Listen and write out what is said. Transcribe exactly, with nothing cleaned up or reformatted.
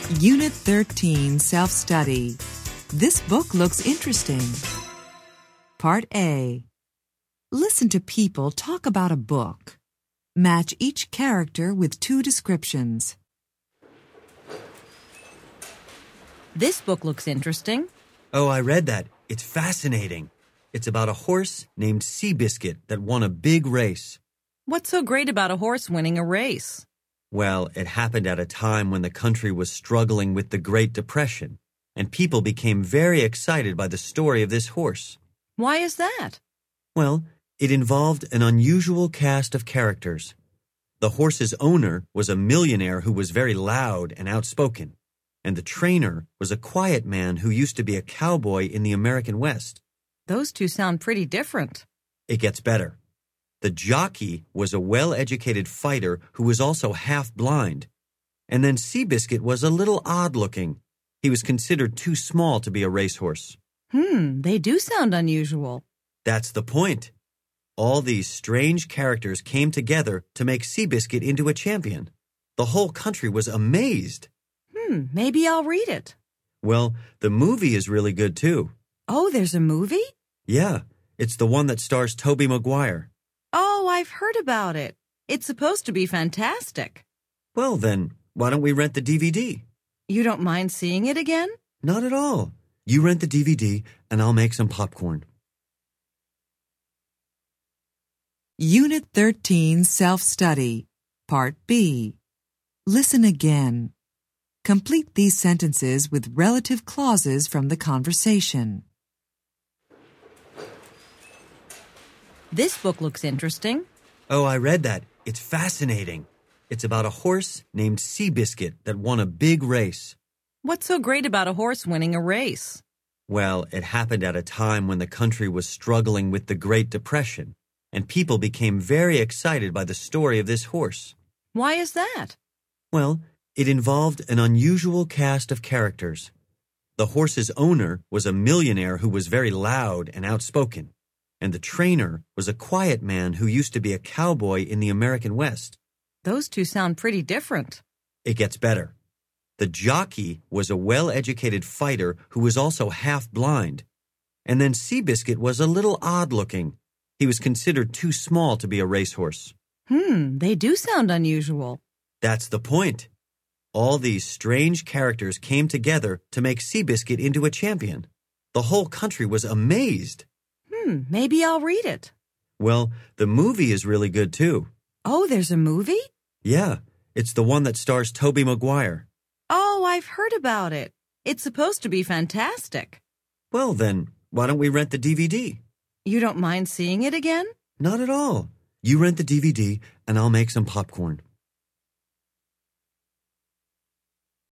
Unit thirteen, Self-Study. This book looks interesting. Part A. Listen to people talk about a book. Match each character with two descriptions. This book looks interesting. Oh, I read that. It's fascinating. It's about a horse named Seabiscuit that won a big race. What's so great about a horse winning a race? Well, it happened at a time when the country was struggling with the Great Depression, and people became very excited by the story of this horse. Why is that? Well, it involved an unusual cast of characters. The horse's owner was a millionaire who was very loud and outspoken, and the trainer was a quiet man who used to be a cowboy in the American West. Those two sound pretty different. It gets better. The jockey was a well-educated fighter who was also half-blind. And then Seabiscuit was a little odd-looking. He was considered too small to be a racehorse. Hmm, they do sound unusual. That's the point. All these strange characters came together to make Seabiscuit into a champion. The whole country was amazed. Hmm, maybe I'll read it. Well, the movie is really good too. Oh, there's a movie? Yeah, it's the one that stars Tobey Maguire. Oh, I've heard about it. It's supposed to be fantastic. Well then, why don't we rent the D V D? You don't mind seeing it again? Not at all. You rent the D V D and I'll make some popcorn. Unit thirteen, Self-Study. Part B. Listen again. Complete these sentences with relative clauses from the conversation. This book looks interesting. Oh, I read that. It's fascinating. It's about a horse named Seabiscuit that won a big race. What's so great about a horse winning a race? Well, it happened at a time when the country was struggling with the Great Depression, and people became very excited by the story of this horse. Why is that? Well, it involved an unusual cast of characters. The horse's owner was a millionaire who was very loud and outspoken, and the trainer was a quiet man who used to be a cowboy in the American West. Those two sound pretty different. It gets better. The jockey was a well-educated fighter who was also half-blind. And then Seabiscuit was a little odd-looking. He was considered too small to be a racehorse. Hmm, they do sound unusual. That's the point. All these strange characters came together to make Seabiscuit into a champion. The whole country was amazed. Hmm, maybe I'll read it. Well, the movie is really good too. Oh, there's a movie? Yeah, it's the one that stars Tobey Maguire. Oh, I've heard about it. It's supposed to be fantastic. Well then, why don't we rent the D V D? You don't mind seeing it again? Not at all. You rent the D V D and I'll make some popcorn.